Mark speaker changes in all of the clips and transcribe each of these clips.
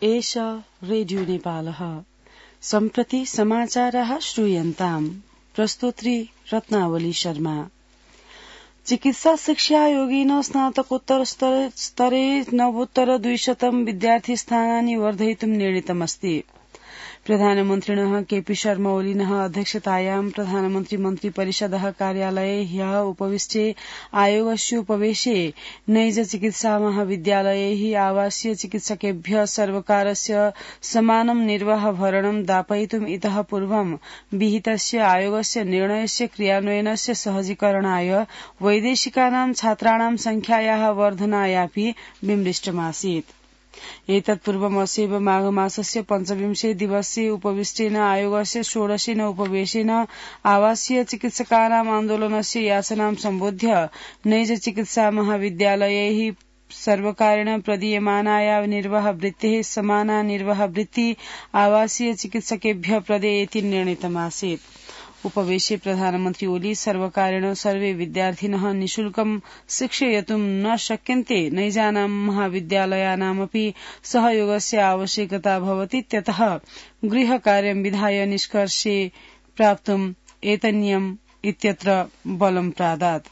Speaker 1: एष रेडियो नेपालः सम्प्रति समाचारः श्रूयन्ताम्। प्रस्तोत्री रत्नावली शर्मा। चिकित्सा शिक्षा योगेन स्नातकोत्तर स्तरे नवोत्तर 200 विद्यार्थी स्थानानि वर्धयितुं निर्णीतमस्ति। प्रधानमन्त्रिणः केपी शर्मा ओलिनः अध्यक्षतायां प्रधानमन्त्री मन्त्री परिषदः कार्यालये ह्यः उपविष्टे आयोगस्य उपवेशे नैज चिकित्सा महाविद्यालयैः आवासीय चिकित्सकेभ्यः सर्वकारस्य समानं निर्वाहभरणं दापयितुम् इतः पूर्वं विहितस्य आयोगस्य निर्णयस्य क्रियान्वयनस्य सहजीकरणाय वैदेशिकानां छात्राणां संख्यायाः वर्धनायापि विमृष्टमासीत्। एतत्पूर्वमस्यैव माघमासस्य 25 दिवसे उपविष्टेन आयोगस्य 16 उपवेशेन आवासीय चिकित्सकानाम् आन्दोलनस्य याचनां सम्बोध्य नैज चिकित्सा महाविद्यालयैः सर्वकारेण प्रदीयमानाया निर्वाहवृत्तेः समाना निर्वाहवृत्ति आवासीय चिकित्सकेभ्यः प्रदेयेति निर्णीतमासीत्। उपवेशे प्रधानमन्त्री ओली सर्वकारेण सर्वे विद्यार्थिनः निःशुल्कं शिक्षयितुं न शक्यन्ते नैजानां महाविद्यालयानामपि सहयोगस्य आवश्यकता भवतीत्यतः गृहकार्यं विधाय निष्कर्षे प्राप्तुम् एतन्नियम् इत्यत्र बलं प्रादात्।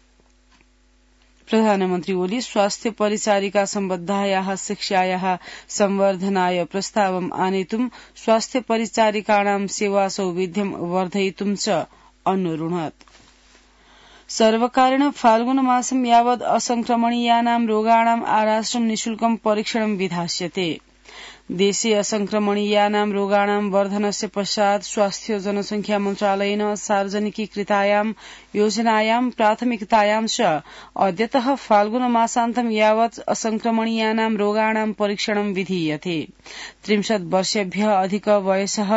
Speaker 1: प्रधानमन्त्री ओली स्वास्थ्य परिचारिका सम्बद्धायाः शिक्षायाः संवर्धनाय प्रस्तावम् आनेतुं स्वास्थ्य परिचारिकाणां सेवासौविध्यं वर्धयितुं च अनुरुणत्। सर्वकारेण फाल्गुनमासं यावत् असंक्रमणीयानां रोगाणाम् आराष्ट्रं निःशुल्कं परीक्षणं विधास्यते। देशे असंक्रमणीयानां रोगाणां वर्धनस्य पश्चात् स्वास्थ्य जनसंख्या मन्त्रालयेन सार्वजनिकीकृतायां योजनायां प्राथमिकतायां च अद्यतः फाल्गुनमासान्तं यावत् असंक्रमणीयानां रोगाणां परीक्षणं विधीयते। 30 वर्षेभ्यः अधिक वयसः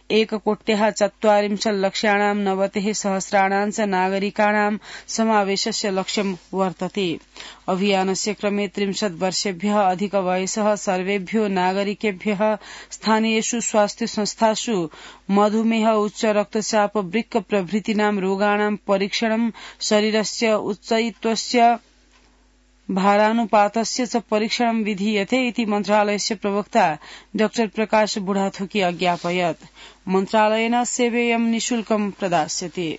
Speaker 1: 1,40,40,00,090 च नागरिकाणां समावेशस्य लक्ष्यं वर्तते। अभियानस्य क्रमे 30 वर्षेभ्यः अधिक वयसः सर्वेभ्यो नागरिकेभ्यः स्थानीयेषु स्वास्थ्य संस्थासु मधुमेह उच्च रक्तचाप वृक्क प्रभृतीनां रोगाणां परीक्षणं शरीरस्य उच्चत्वस्य भारानुपातस्य च परीक्षणं विधीयते इति मन्त्रालयस्य प्रवक्ता डॉ प्रकाश बुढाथोकी अज्ञापयत्। मन्त्रालयेन सेवेयं निःशुल्कं प्रदास्यते।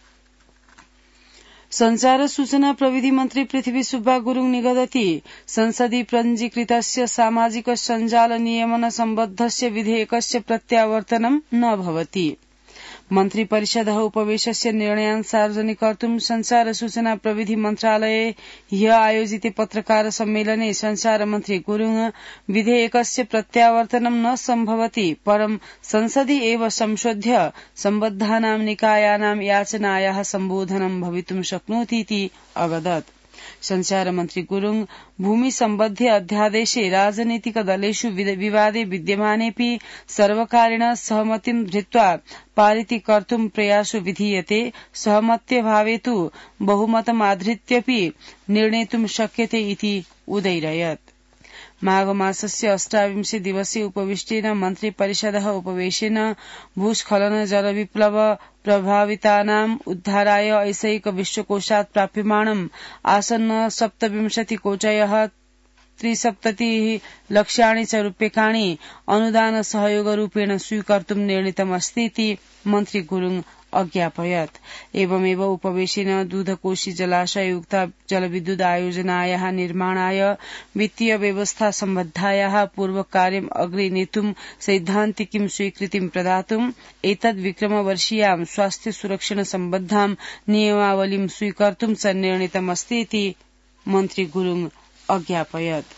Speaker 1: संचार सूचना प्रविधि मन्त्री पृथ्वी सुब्बा गुरुङ निगदति संसदि पञ्जीकृतस्य सामाजिक सञ्जाल नियमन सम्बद्धस्य विधेयकस्य प्रत्यावर्तनं न भवति। मन्त्री परिषदः उपवेशस्य निर्णयान् सार्वजनिकर्तुं संचार सूचना प्रविधि मन्त्रालये ह्यः आयोजिते पत्रकार सम्मेलने संचार मन्त्री गुरुङ विधेयकस्य प्रत्यावर्तनं न सम्भवति परं संसदि एव संशोध्य सम्बद्धानां निकायानां याचनायाः सम्बोधनं भवितुं शक्नोति इति अवदत्। संचार मन्त्री गुरुङ भूमि सम्बद्धे अध्यादेशे राजनीतिक दलेषु विवादे विद्यमानेऽपि सर्वकारेण सहमतिं धृत्वा पारितीकर्तुं प्रयासो विधीयते। सहमत्यभावे तु बहुमतमाधृत्यपि निर्णेतुं शक्यते इति उदैरयत्। माघमासस्य 28 दिवसे उपविष्टेन मन्त्री परिषदः उपवेशेन भूस्खलन जलविप्लव प्रभावितानाम् उद्धाराय ऐसैक विश्वकोषात् प्राप्यमाणम् आसन्न 27 कोटयः 73 लक्षाणि च रूप्यकाणि अनुदान सहयोगरूपेण स्वीकर्तुं निर्णीतमस्ति इति मन्त्री गुरुङ अज्ञापयत्। एवमेव उपवेशेन दूधकोशी जलाशययुक्ता जलविद्युत आयोजनायाः निर्माणाय वित्तीय व्यवस्था सम्बद्धायाः पूर्वकार्यम् अग्रे नेतुं सैद्धान्तिकीं स्वीकृतिं प्रदातुम् एतद्विक्रमवर्षीयां स्वास्थ्य सुरक्षण सम्बद्धां नियमावलीं स्वीकर्तुं च निर्णीतमस्ति इति मन्त्री गुरुङ अज्ञापयत्।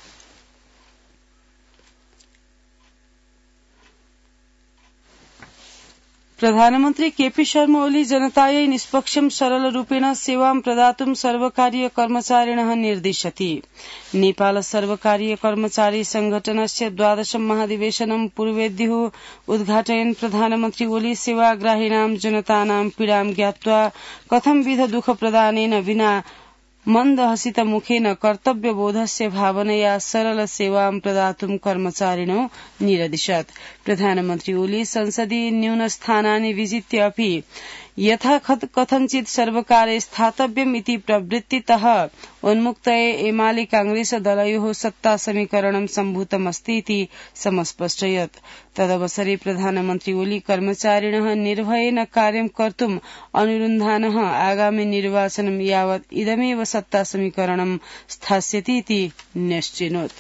Speaker 1: प्रधानमन्त्री केपी शर्मा ओली जनतायै निष्पक्षं सरल रूपेण सेवां प्रदातुं सर्वकारीय कर्मचारिणः निर्दिशति। नेपाल सर्वकारीय कर्मचारी संघटनस्य 12 महाधिवेशनं पूर्वेद्युः उद्घाटयन् प्रधानमन्त्री ओली सेवाग्राहीणां जनतानां पीडां ज्ञात्वा कथंविध दुःखप्रदानेन विना मन्दहसित मुखेन कर्तव्यबोधस्य भावनया सरल सेवां प्रदातुं कर्मचारिणो निरदिशत्। प्रधानमन्त्री ओली संसदि न्यूनस्थानानि विजित्य अपि यथा कथञ्चित् सर्वकारे स्थातव्यम् इति प्रवृत्तितः उन्मुक्तये एमाले कांग्रेस दलयोः सत्ता समीकरणं सम्भूतमस्ति इति समस्पष्टयत्। तदवसरे प्रधानमन्त्री ओली कर्मचारिणः निर्भयेन कार्यं कर्तुम् अनुरुन्धानः आगामि निर्वाचनं यावत् इदमेव सत्ता समीकरणं स्थास्यति इति निश्चिनोत्।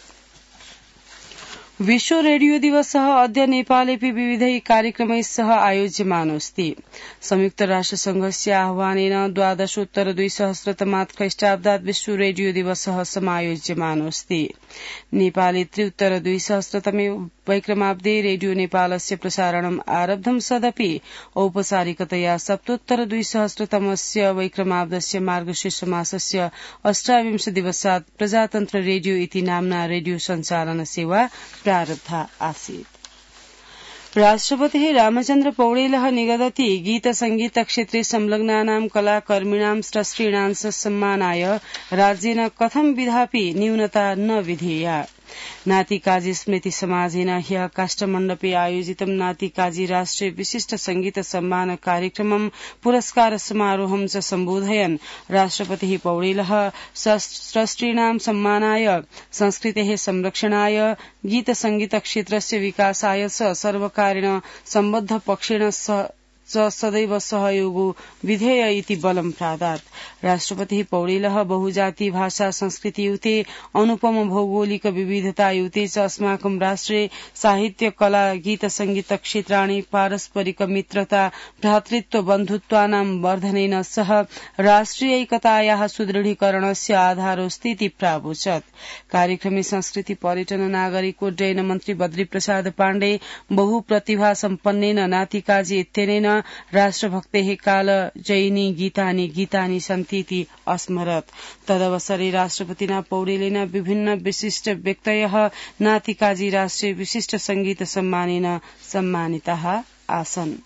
Speaker 1: विश्व रेडियो दिवसः अद्य नेपालेऽपि विविधैः कार्यक्रमैः सह आयोज्यमानोऽस्ति। संयुक्त राष्ट्रसंघस्य आह्वानेन 12,2000तमात् ख्रीष्टाब्दात् विश्व रेडियो दिवसः समायोज्यमानोऽस्ति। नेपाले 3,2000तमे वैक्रमाब्दे रेडियो नेपालस्य प्रसारणम् आरब्धं सदपि औपचारिकतया 7,200तमस्य वैक्रमाब्दस्य मार्गशीर्ष मासस्य 28 दिवसात् प्रजातन्त्र रेडियो इति नाम्ना रेडियो सञ्चालन सेवा प्रारब्धा आसीत्। राष्ट्रपतिः रामचन्द्र पौडेलः निगदति गीत संगीत क्षेत्रे संलग्नानां कलाकर्मिणां स्रष्टीणां सम्मानाय राज्येन कथं विधापि न्यूनता न विधेया। नातिकाजी स्मृति समाजेन ह्यः काष्ठमण्डपे आयोजितं नातिकाजी राष्ट्रिय विशिष्ट संगीत सम्मान कार्यक्रमं पुरस्कार समारोहं च सम्बोधयन् राष्ट्रपतिः पौडेलः स्रष्टीणां सम्मानाय संस्कृतेः संरक्षणाय गीत संगीत क्षेत्रस्य विकासाय च सर्वकारेण सम्बद्ध पक्षेण सदैव सहयोगो विधेय इति बलं प्रादात्। राष्ट्रपतिः पौडेलः बहुजाति भाषा संस्कृति युते अनुपम भौगोलिक विविधता युते च अस्माकं राष्ट्रे साहित्य कला गीत संगीत क्षेत्राणि पारस्परिक मित्रता भ्रातृत्व बन्धुत्वानां वर्धनेन सह राष्ट्रियैकतायाः सुदृढीकरणस्य आधारोऽस्ति इति प्रावोचत्। कार्यक्रमे संस्कृति पर्यटन नागरिक उड्डयन मन्त्री बद्री प्रसाद पाण्डे बहुप्रतिभा सम्पन्नेन नातिकाजी इत्यनेन राष्ट्रभक्तेः कालजयिनी गीतानि सन्तीति अस्मरत्। तदवसरे राष्ट्रपतिना पौडेलेन विभिन्न विशिष्ट व्यक्तयः नातिकाजी राष्ट्रिय विशिष्ट संगीत सम्मानेन सम्मानिताः आसन्।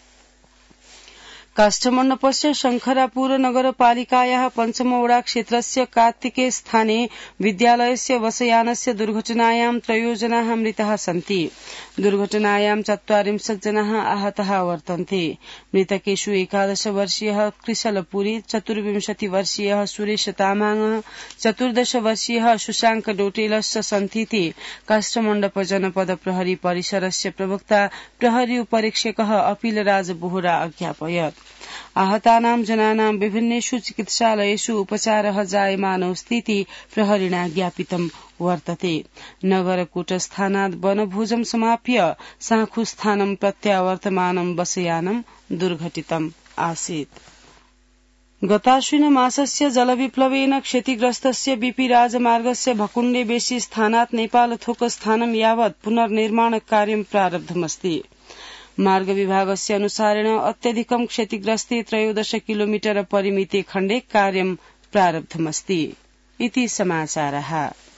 Speaker 1: काष्ठमण्डपस्य शङ्खरापुर नगरपालिकायाः पञ्चमवडा क्षेत्रस्य कार्तिके स्थाने विद्यालयस्य बसयानस्य दुर्घटनायां 3 जनाः मृताः सन्ति। दुर्घटनायां 40 जनाः आहताः वर्तन्ते। मृतकेषु 11 वर्षीयः कृशलपुरी, 24 वर्षीयः सुरेश तामाङ, 14 वर्षीयः सुशाङ्क डोटेलश्च सन्तीति काष्ठमण्डप जनपद प्रहरी परिसरस्य प्रवक्ता प्रहरी उपरीक्षकः अपिलराज बोहरा अज्ञापयत्। आहतानां जनानां विभिन्नेषु चिकित्सालयेषु उपचारः जायमानोऽस्तीति प्रहरिणा ज्ञापितं वर्तते। नगरकूटस्थानात् वनभोजं समाप्य साँखुस्थानं प्रत्यावर्तमानं बसयानं दुर्घटितम् आसीत्। गताश्विन मासस्य जलविप्लवेन क्षतिग्रस्तस्य बीपी राजमार्गस्य भकुण्डे बेसी स्थानात् नेपाल थोक स्थानं यावत् पुनर्निर्माण कार्यं प्रारब्धमस्ति। मार्ग विभागस्य अनुसारेण अत्यधिकं क्षतिग्रस्ते 13 किलोमीटर परिमिते खण्डे कार्यं प्रारब्धमस्ति इति समाचारः।